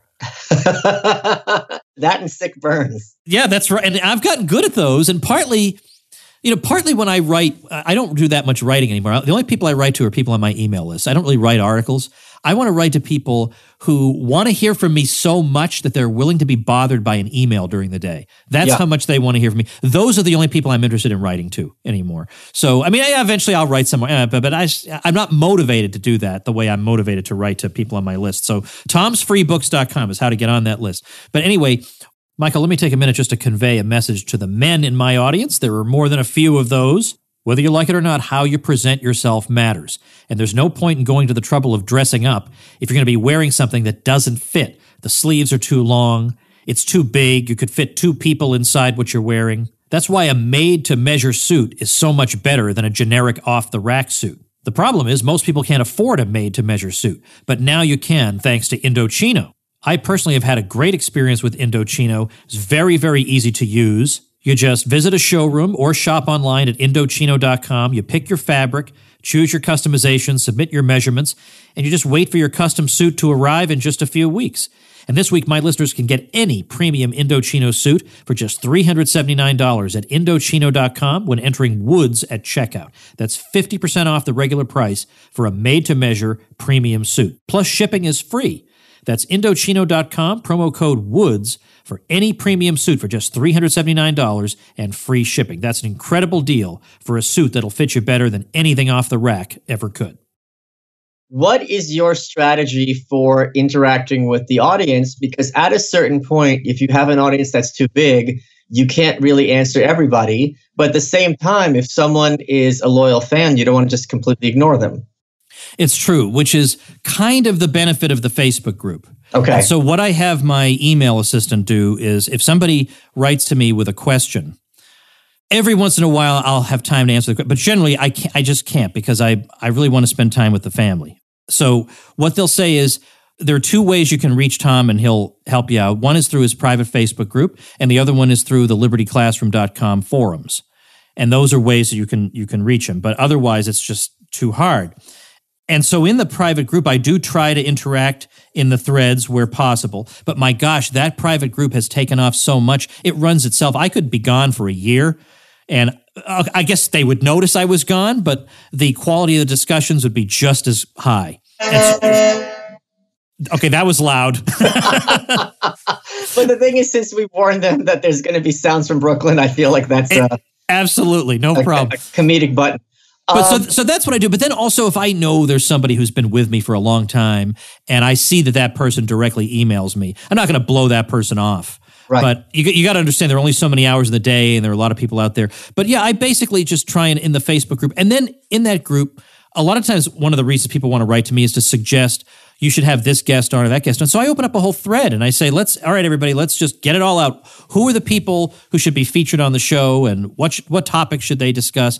That and sick burns. Yeah, that's right. And I've gotten good at those. And partly, you know, partly when I write, I don't do that much writing anymore. The only people I write to are people on my email list. I don't really write articles. I want to write to people who want to hear from me so much that they're willing to be bothered by an email during the day. That's yeah. how much they want to hear from me. Those are the only people I'm interested in writing to anymore. So, I mean, I, eventually I'll write somewhere, but, but I, I'm not motivated to do that the way I'm motivated to write to people on my list. So toms free books dot com is how to get on that list. But anyway, Michael, let me take a minute just to convey a message to the men in my audience. There are more than a few of those. Whether you like it or not, how you present yourself matters. And there's no point in going to the trouble of dressing up if you're going to be wearing something that doesn't fit. The sleeves are too long. It's too big. You could fit two people inside what you're wearing. That's why a made-to-measure suit is so much better than a generic off-the-rack suit. The problem is most people can't afford a made-to-measure suit, but now you can thanks to Indochino. I personally have had a great experience with Indochino. It's very, very easy to use. You just visit a showroom or shop online at Indochino dot com. You pick your fabric, choose your customization, submit your measurements, and you just wait for your custom suit to arrive in just a few weeks. And this week, my listeners can get any premium Indochino suit for just three hundred seventy-nine dollars at Indochino dot com when entering Woods at checkout. That's fifty percent off the regular price for a made-to-measure premium suit. Plus, shipping is free. That's Indochino dot com, promo code WOODS, for any premium suit for just three hundred seventy-nine dollars and free shipping. That's an incredible deal for a suit that'll fit you better than anything off the rack ever could. What is your strategy for interacting with the audience? Because at a certain point, if you have an audience that's too big, you can't really answer everybody. But at the same time, if someone is a loyal fan, you don't want to just completely ignore them. It's true, which is kind of the benefit of the Facebook group. Okay. And so what I have my email assistant do is if somebody writes to me with a question, Every once in a while, I'll have time to answer the question, but generally, I can't, I just can't because I, I really want to spend time with the family. So what they'll say is, there are two ways you can reach Tom and he'll help you out. One is through his private Facebook group, and the other one is through the liberty classroom dot com forums. And those are ways that you can you can reach him, but otherwise it's just too hard. And so in the private group, I do try to interact in the threads where possible. But my gosh, that private group has taken off so much. It runs itself. I could be gone for a year, and I guess they would notice I was gone, but the quality of the discussions would be just as high. It's, okay, that was loud. But the thing is, since we warned them that there's going to be sounds from Brooklyn, I feel like that's uh, absolutely no a, problem. A comedic button. But um, so, so that's what I do. But then also, if I know there's somebody who's been with me for a long time, and I see that that person directly emails me, I'm not going to blow that person off. Right. But you you got to understand there are only so many hours in the day, and there are a lot of people out there. But yeah, I basically just try and in the Facebook group, and then in that group, a lot of times one of the reasons people want to write to me is to suggest you should have this guest on or that guest on. So I open up a whole thread and I say, let's, all right, everybody, let's just get it all out. Who are the people who should be featured on the show, and what sh- what topics should they discuss?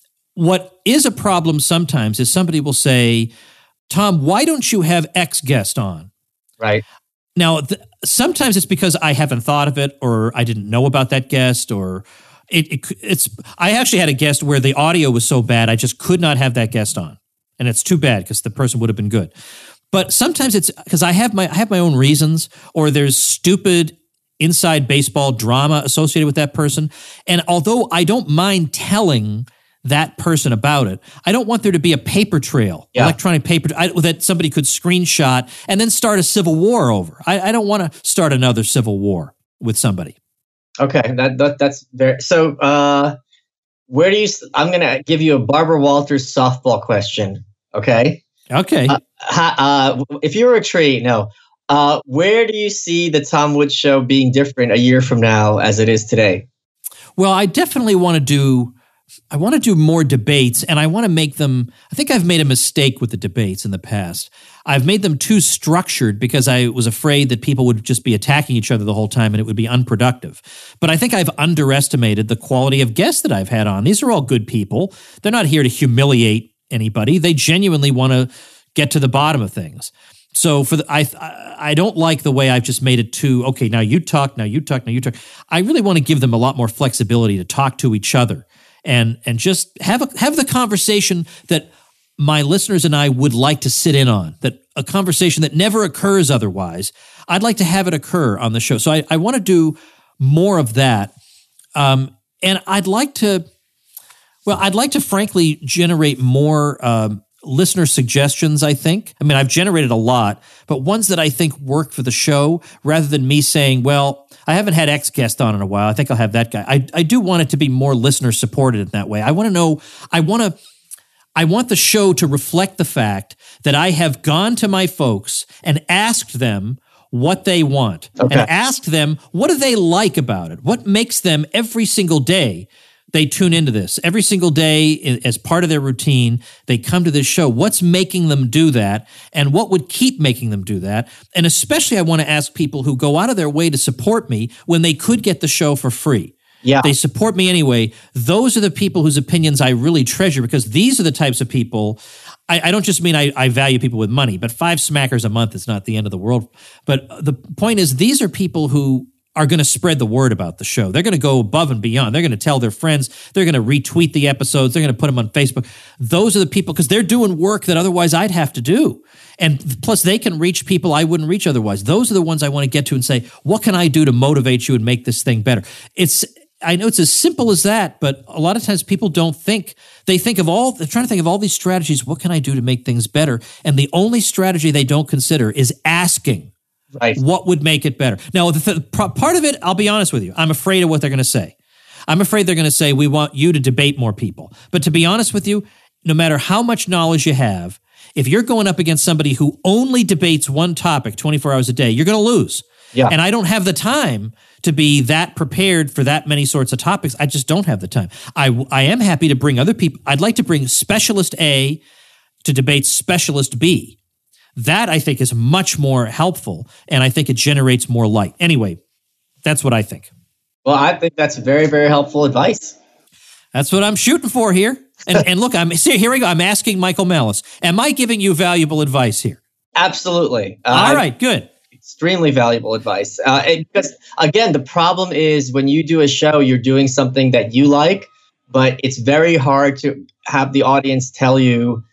What is a problem sometimes is somebody will say, Tom, why don't you have X guest on? Right. Now, th- sometimes it's because I haven't thought of it, or I didn't know about that guest, or it, it it's, I actually had a guest where the audio was so bad, I just could not have that guest on. And it's too bad because the person would have been good. But sometimes it's because I have my, I have my own reasons, or there's stupid inside baseball drama associated with that person. And although I don't mind telling that person about it, I don't want there to be a paper trail, yeah. electronic paper, I, that somebody could screenshot and then start a civil war over. I, I don't want to start another civil war with somebody. Okay, that, that that's very so. Uh, where do you? I'm going to give you a Barbara Walters softball question. Okay. Okay. Uh, uh, if you were a tree, no. Uh, where do you see the Tom Woods Show being different a year from now as it is today? Well, I definitely want to do. I want to do more debates, and I want to make them, I think I've made a mistake with the debates in the past. I've made them too structured because I was afraid that people would just be attacking each other the whole time and it would be unproductive. But I think I've underestimated the quality of guests that I've had on. These are all good people. They're not here to humiliate anybody. They genuinely want to get to the bottom of things. So for the, I I don't like the way I've just made it too, okay, now you talk, now you talk, now you talk. I really want to give them a lot more flexibility to talk to each other. And and just have a, have the conversation that my listeners and I would like to sit in on, that a conversation that never occurs otherwise. I'd like to have it occur on the show. So I, I want to do more of that. Um, and I'd like to, well, I'd like to frankly generate more um, listener suggestions, I think. I mean, I've generated a lot, but ones that I think work for the show rather than me saying, well, I haven't had X guest on in a while. I think I'll have that guy. I, I do want it to be more listener supported in that way. I want to know, I want to, I want the show to reflect the fact that I have gone to my folks and asked them what they want, okay. and asked them, what do they like about it? What makes them every single day they tune into this? Every single day as part of their routine, they come to this show. What's making them do that? And what would keep making them do that? And especially I want to ask people who go out of their way to support me when they could get the show for free. Yeah. They support me anyway. Those are the people whose opinions I really treasure, because these are the types of people. I, I don't just mean I, I value people with money, but five smackers a month is not the end of the world. But the point is, these are people who are going to spread the word about the show. They're going to go above and beyond. They're going to tell their friends. They're going to retweet the episodes. They're going to put them on Facebook. Those are the people, because they're doing work that otherwise I'd have to do. And plus, they can reach people I wouldn't reach otherwise. Those are the ones I want to get to and say, what can I do to motivate you and make this thing better? It's, I know it's as simple as that, but a lot of times people don't think. They think of all, they're trying to think of all these strategies. What can I do to make things better? And the only strategy they don't consider is asking. Right. What would make it better? Now, the th- part of it, I'll be honest with you, I'm afraid of what they're going to say. I'm afraid they're going to say, we want you to debate more people. But to be honest with you, no matter how much knowledge you have, if you're going up against somebody who only debates one topic twenty-four hours a day, you're going to lose. Yeah. And I don't have the time to be that prepared for that many sorts of topics. I just don't have the time. I, I am happy to bring other people. I'd like to bring Specialist A to debate Specialist B. That, I think, is much more helpful, and I think it generates more light. Anyway, that's what I think. Well, I think that's very, very helpful advice. That's what I'm shooting for here. And, and look, I'm see, here we go. I'm asking Michael Malice, am I giving you valuable advice here? Absolutely. Uh, All right, good. Extremely valuable advice. Uh, it, because again, the problem is when you do a show, you're doing something that you like, but it's very hard to have the audience tell you,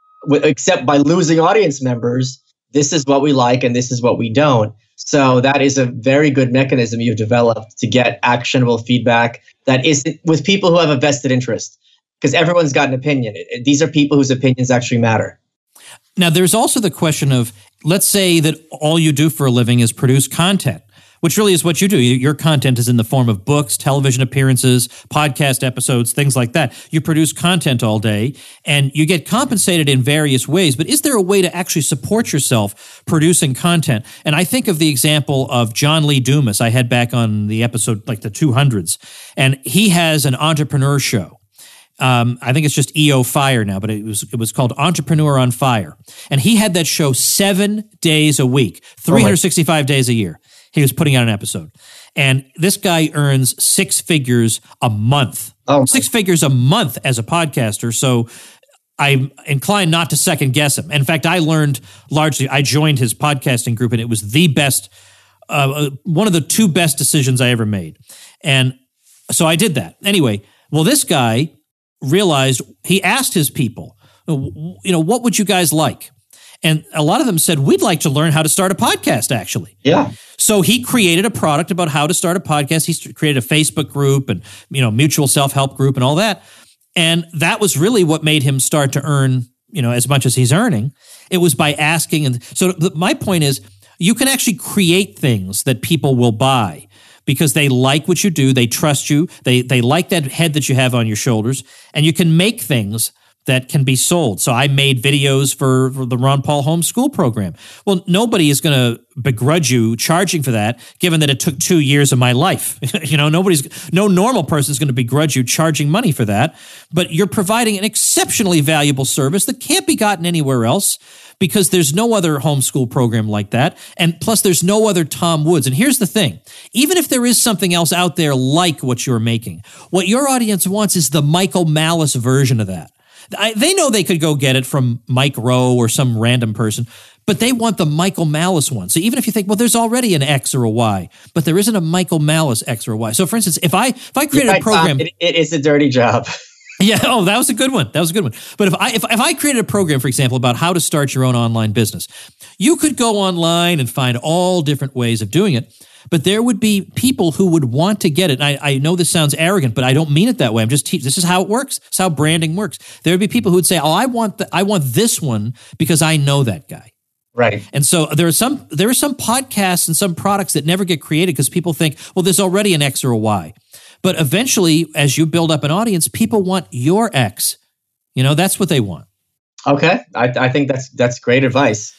except by losing audience members, this is what we like and this is what we don't. So that is a very good mechanism you've developed to get actionable feedback that is with people who have a vested interest, because everyone's got an opinion. These are people whose opinions actually matter. Now, there's also the question of, let's say that all you do for a living is produce content, which really is what you do. Your content is in the form of books, television appearances, podcast episodes, things like that. You produce content all day and you get compensated in various ways. But is there a way to actually support yourself producing content? And I think of the example of John Lee Dumas I had back on the episode, like the two hundreds. And he has an entrepreneur show. Um, I think it's just E O Fire now, but it was it was called Entrepreneur on Fire. And he had that show seven days a week, three hundred sixty-five days a year. He was putting out an episode. And this guy earns six figures a month. Oh, six figures a month as a podcaster. So I'm inclined not to second guess him. In fact, I learned largely, I joined his podcasting group and it was the best, uh, one of the two best decisions I ever made. And so I did that. Anyway, well, this guy realized, he asked his people, you know, what would you guys like? And a lot of them said, we'd like to learn how to start a podcast, actually. Yeah. So he created a product about how to start a podcast. He created a Facebook group and, you know, mutual self-help group and all that. And that was really what made him start to earn, you know, as much as he's earning. It was by asking. And so the, my point is, you can actually create things that people will buy because they like what you do. They trust you. They they like that head that you have on your shoulders. And you can make things that can be sold. So I made videos for, for the Ron Paul Homeschool Program. Well, nobody is going to begrudge you charging for that, given that it took two years of my life. You know, nobody's, no normal person is going to begrudge you charging money for that. But you're providing an exceptionally valuable service that can't be gotten anywhere else because there's no other homeschool program like that. And plus, there's no other Tom Woods. And here's the thing. Even if there is something else out there like what you're making, what your audience wants is the Michael Malice version of that. I, they know they could go get it from Mike Rowe or some random person, but they want the Michael Malice one. So even if you think, well, there's already an X or a Y, but there isn't a Michael Malice X or a Y. So for instance, if I if I created right, a program, Tom, it, it is a dirty job. Yeah. Oh, that was a good one. That was a good one. But if I if, if I created a program, for example, about how to start your own online business, you could go online and find all different ways of doing it. But there would be people who would want to get it. And I, I know this sounds arrogant, but I don't mean it that way. I'm just teaching. This is how it works. This is how branding works. There would be people who would say, "Oh, I want the, I want this one because I know that guy." Right. And so there are some there are some podcasts and some products that never get created because people think, well, there's already an X or a Y. But eventually, as you build up an audience, people want your X. You know, that's what they want. Okay, I, I think that's that's great advice.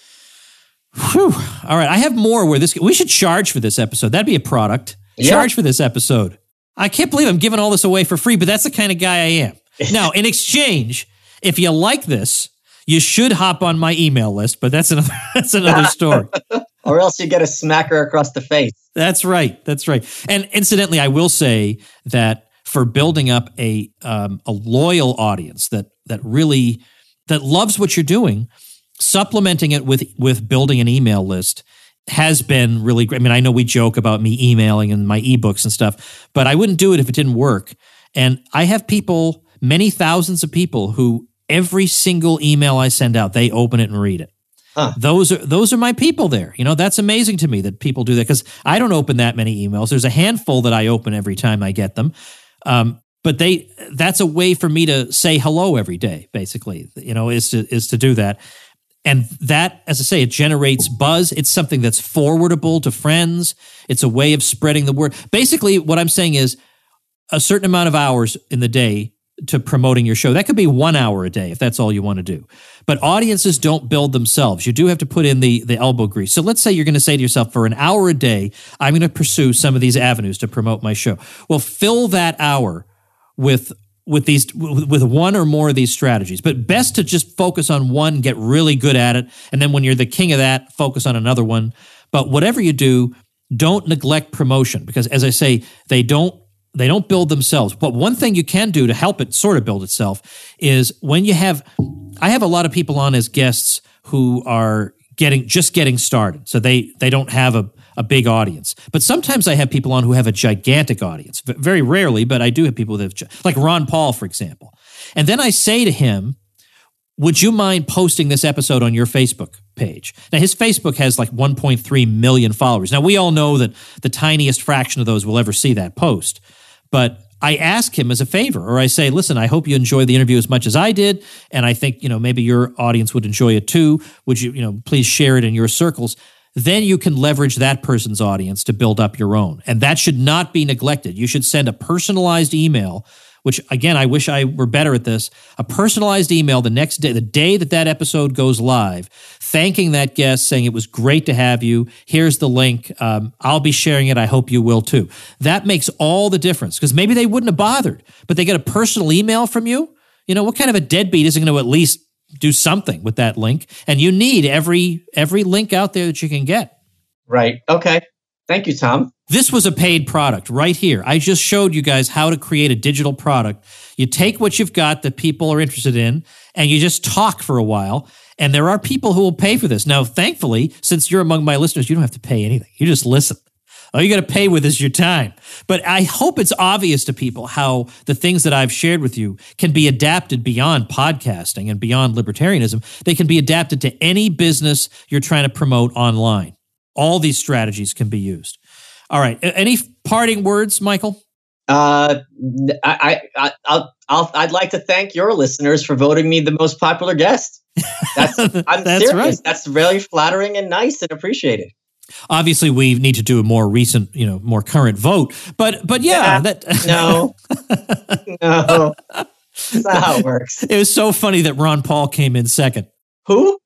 Whew. All right, I have more where this. We should charge for this episode. That'd be a product. Yeah. Charge for this episode. I can't believe I'm giving all this away for free, but that's the kind of guy I am. Now, in exchange, if you like this, you should hop on my email list. But that's another. That's another story. Or else you get a smacker across the face. That's right. That's right. And incidentally, I will say that for building up a um, a loyal audience that that really that loves what you're doing, supplementing it with with building an email list has been really great. I mean, I know we joke about me emailing and my ebooks and stuff, but I wouldn't do it if it didn't work. And I have people, many thousands of people, who every single email I send out, they open it and read it. Huh. Those are those are my people there. You know, that's amazing to me that people do that because I don't open that many emails. There's a handful that I open every time I get them. Um, but they that's a way for me to say hello every day, basically, you know, is to is to do that. And that, as I say, it generates buzz. It's something that's forwardable to friends. It's a way of spreading the word. Basically, what I'm saying is a certain amount of hours in the day to promoting your show. That could be one hour a day if that's all you want to do. But audiences don't build themselves. You do have to put in the, the elbow grease. So let's say you're going to say to yourself, for an hour a day, I'm going to pursue some of these avenues to promote my show. Well, fill that hour with with these with one or more of these strategies. But best to just focus on one, get really good at it, and then when you're the king of that, focus on another one. But whatever you do, don't neglect promotion because, as I say, they don't They don't build themselves. But one thing you can do to help it sort of build itself is when you have, I have a lot of people on as guests who are getting, just getting started. So they, they don't have a, a big audience. But sometimes I have people on who have a gigantic audience. V- very rarely, but I do have people that have, like Ron Paul, for example. And then I say to him, would you mind posting this episode on your Facebook page? Now, his Facebook has like one point three million followers. Now, we all know that the tiniest fraction of those will ever see that post. But I ask him as a favor, or I say, listen, I hope you enjoyed the interview as much as I did, and I think, you know, maybe your audience would enjoy it too. Would you, you know, please share it in your circles? Then you can leverage that person's audience to build up your own. And that should not be neglected. You should send a personalized email, which, again, I wish I were better at this, a personalized email the next day, the day that that episode goes live, thanking that guest, saying it was great to have you. Here's the link. Um, I'll be sharing it. I hope you will too. That makes all the difference because maybe they wouldn't have bothered, but they get a personal email from you. You know, what kind of a deadbeat isn't going to at least do something with that link? And you need every every link out there that you can get. Right. Okay. Thank you, Tom. This was a paid product right here. I just showed you guys how to create a digital product. You take what you've got that people are interested in, and you just talk for a while. And there are people who will pay for this. Now, thankfully, since you're among my listeners, you don't have to pay anything. You just listen. All you got to pay with is your time. But I hope it's obvious to people how the things that I've shared with you can be adapted beyond podcasting and beyond libertarianism. They can be adapted to any business you're trying to promote online. All these strategies can be used. All right. Any parting words, Michael? Uh, I, I, I'll, I'll, I'd like to thank your listeners for voting me the most popular guest. That's, I'm That's serious. Right. That's really flattering and nice and appreciated. Obviously, we need to do a more recent, you know, more current vote. But, but yeah, yeah that no, no, that's not how it works. It was so funny that Ron Paul came in second. Who?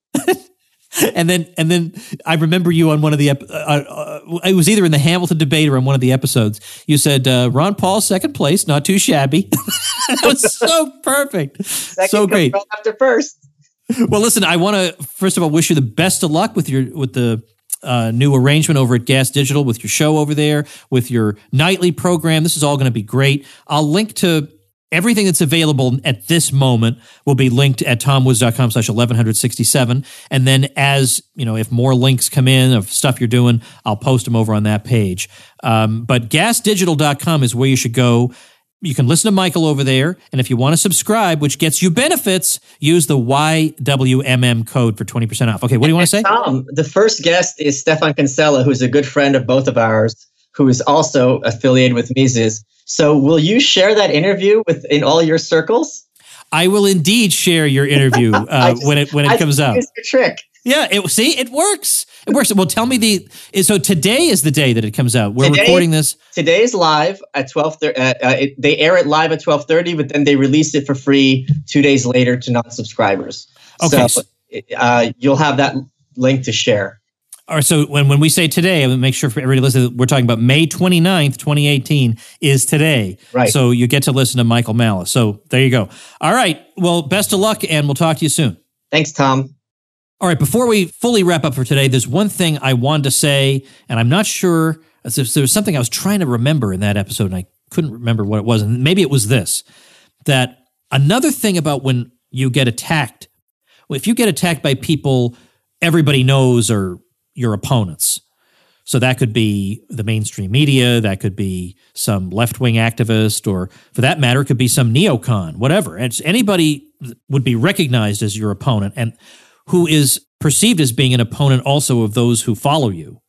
And then, and then I remember you on one of the, ep- uh, uh, it was either in the Hamilton debate or on one of the episodes. You said uh, Ron Paul second place, not too shabby. That was so perfect, Second so great. Right after first. Well, listen, I want to first of all wish you the best of luck with your with the uh, new arrangement over at Gas Digital, with your show over there, with your nightly program. This is all going to be great. I'll link to. Everything that's available at this moment will be linked at tomwoods.com slash 1167. And then as, you know, if more links come in of stuff you're doing, I'll post them over on that page. Um, but gas digital dot com is where you should go. You can listen to Michael over there. And if you want to subscribe, which gets you benefits, use the Y W M M code for twenty percent off. Okay, what do you want to say? Tom, the first guest is Stefan Kinsella, who's a good friend of both of ours, who is also affiliated with Mises. So will you share that interview with in all your circles? I will indeed share your interview uh, just, when it when it I cout. It's a trick. Yeah, it, see, it works. It works. Well, tell me the. So today is the day that it comes out. We're today, recording this. Today is live at twelve thirty. Uh, uh, it, they air it live at twelve thirty, but then they release it for free two days later to non-subscribers. Okay, so uh, you'll have that link to share. All right, so when, when we say today, I will make sure for everybody listening, we're talking about May twenty-ninth, twenty eighteen is today. Right. So you get to listen to Michael Malice. So there you go. All right. Well, best of luck, and we'll talk to you soon. Thanks, Tom. All right. Before we fully wrap up for today, there's one thing I wanted to say, and I'm not sure. There was something I was trying to remember in that episode, and I couldn't remember what it was. And maybe it was this, that another thing about when you get attacked, if you get attacked by people everybody knows or your opponents. So that could be the mainstream media, that could be some left-wing activist, or for that matter, it could be some neocon, whatever. It's anybody would be recognized as your opponent and who is perceived as being an opponent also of those who follow you.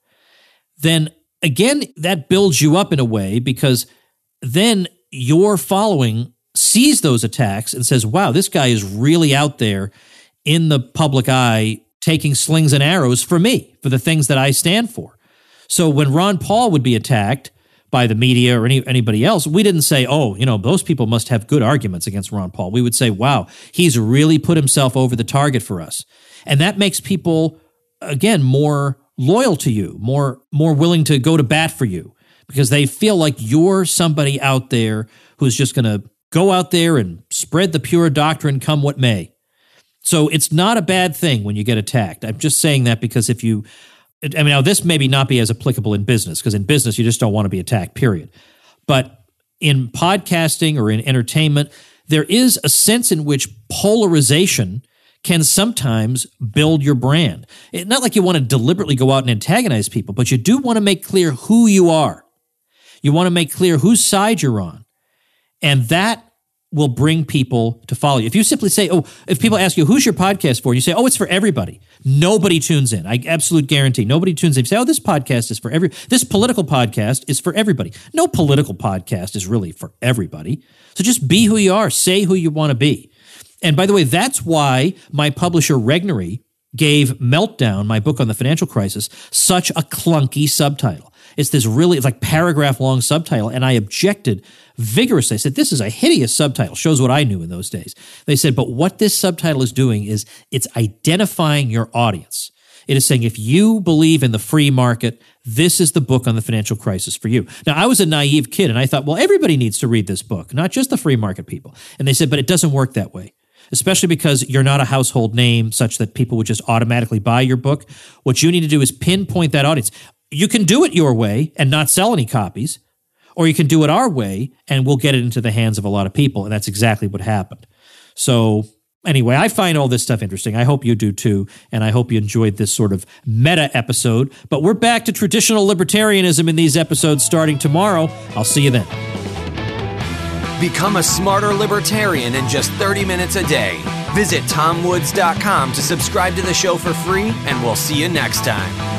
Then again, that builds you up in a way because then your following sees those attacks and says, wow, this guy is really out there in the public eye taking slings and arrows for me, for the things that I stand for. So when Ron Paul would be attacked by the media or any, anybody else, we didn't say, oh, you know, those people must have good arguments against Ron Paul. We would say, wow, he's really put himself over the target for us. And that makes people, again, more loyal to you, more, more willing to go to bat for you because they feel like you're somebody out there who's just going to go out there and spread the pure doctrine come what may. So it's not a bad thing when you get attacked. I'm just saying that because if you, I mean, now this maybe not be as applicable in business because in business you just don't want to be attacked, period. But in podcasting or in entertainment, there is a sense in which polarization can sometimes build your brand. It's not like you want to deliberately go out and antagonize people, but you do want to make clear who you are. You want to make clear whose side you're on. And that will bring people to follow you. If you simply say, oh, if people ask you, who's your podcast for? You say, oh, it's for everybody. Nobody tunes in. I absolute guarantee. Nobody tunes in. You say, oh, this podcast is for every, this political podcast is for everybody. No political podcast is really for everybody. So just be who you are. Say who you want to be. And by the way, that's why my publisher Regnery gave Meltdown, my book on the financial crisis, such a clunky subtitle. It's this really, it's like paragraph-long subtitle, and I objected vigorously. I said, this is a hideous subtitle. Shows what I knew in those days. They said, but what this subtitle is doing is it's identifying your audience. It is saying, if you believe in the free market, this is the book on the financial crisis for you. Now, I was a naive kid, and I thought, well, everybody needs to read this book, not just the free market people. And they said, but it doesn't work that way, especially because you're not a household name such that people would just automatically buy your book. What you need to do is pinpoint that audience. You can do it your way and not sell any copies, or you can do it our way and we'll get it into the hands of a lot of people. And that's exactly what happened. So anyway, I find all this stuff interesting. I hope you do too. And I hope you enjoyed this sort of meta episode. But we're back to traditional libertarianism in these episodes starting tomorrow. I'll see you then. Become a smarter libertarian in just thirty minutes a day. Visit tom woods dot com to subscribe to the show for free, and we'll see you next time.